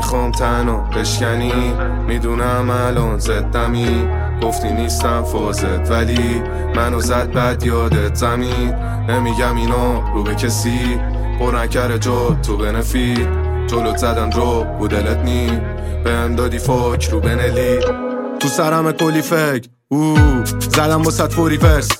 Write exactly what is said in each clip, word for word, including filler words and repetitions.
نمیخوام تنها بشکنی، میدونم الان زدمی، گفتی نیستم فازت ولی منو زد بد یادت زمین. نمیگم اینا رو به کسی، پر نکره جا تو بنفید، جلوت زدن رو بودلت نی، بهم دادی فاک رو بنلی. تو سرم کلی فکر اوه زدم با صد فوری ورس،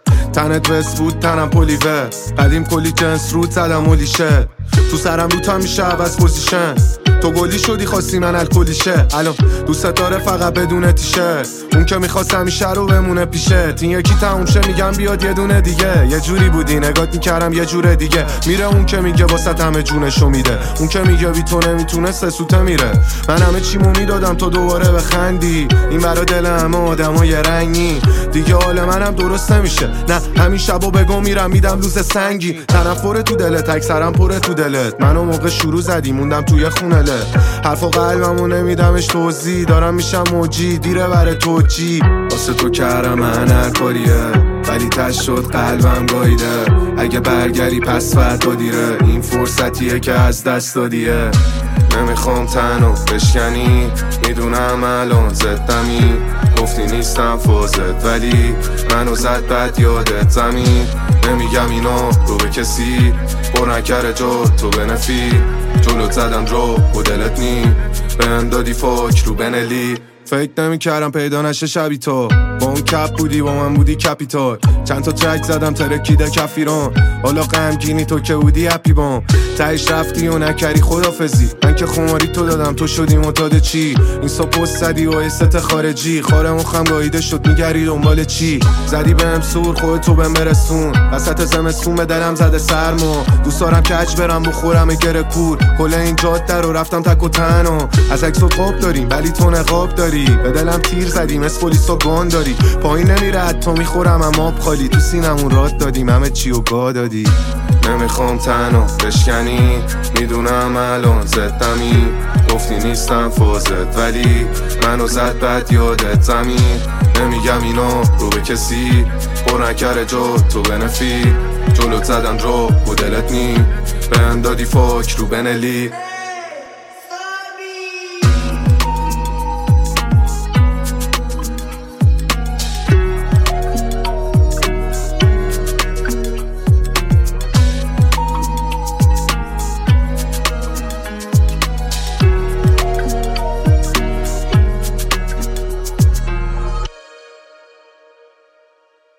تنت وست بود تنم پولیورس، قدیم کلی جنس رود زدم مولی شد، تو سرم رو تا میشه عوض پوزیشن، تو گلی شدی خواستی من الکلیشه، الان دوست داره فقط بدون تیشه، اون که میخواست همیشه رو بمونه پیشه، این یکی تموم شه میگم بیاد یه دونه دیگه، یه جوری بودی نگات میکردم یه جور دیگه، میره اون که میگه واسه همه جونشو میده، اون که میگه بی تو نمیتونه سه سوته میره، من همه چیمو میدادم تو دوباره بخندی، این برا دل همه آدمای رنگی، دیگه حال منم درست نمیشه، نه همین شبا بگم میرم میدم لوز سنگی، تنفر تو دلت اکثرم پره تو دلت، منو موقع شروع زدی موندم توی خونه حرفا قلبمو نمیدمش توضیح، دارم میشم موجی دیره بره توجی، واسه تو کردم من هر کاریه ولی تش شد قلبم گاییده، اگه برگری پس فردا دیره، این فرصتیه که از دست دادیه. نمیخوام تنها بشکنی، میدونم الان زدمی، گفتی نیستم فازت ولی منو زد بد یادت زمین. نمیگم اینا رو به کسی، پر نکره جا تو بنفید، جلوت زدم رو و دلت نی، بهم دادی فاک رو بنلی. فکر نمی کردم پیدا نشه شبی تو، با اون کپ بودی با من بودی کپیتال، چند تا ترک زدم ترکیده کفیران، حالا غمگینی تو که بودی اپی بام، تهش رفتی و نکردی خدافزی، من که خماری تو دادم تو شدی معتاد چی، این سا پست زدی و ایست خارجی، خاره مخم گاییده شد میگری دنبال چی، زدی بهم سور خودتو بهم برسون، وسط زمستون به دلم زده سرما، دوست دارم کج برم بخورم گره کور، کل این جاده رو رفتم تک و تنها، از عکس و خواب داریم ولی تو نقاب داری، به دلم تیر زدیم از پلیس و گان داری، پایین نمیره حتی میخورم اما خالی، تو سینمون راد دادیم همه چی و گا دادی. نمیخوام تنها بشکنی، میدونم الان زدمی، گفتی نیستم فازت ولی منو زد بد یادت زمین. نمیگم اینا رو به کسی، پر نکره جا تو بنفید، جلوت زدن رو و دلت نی، بهم دادی فاک رو بنلی.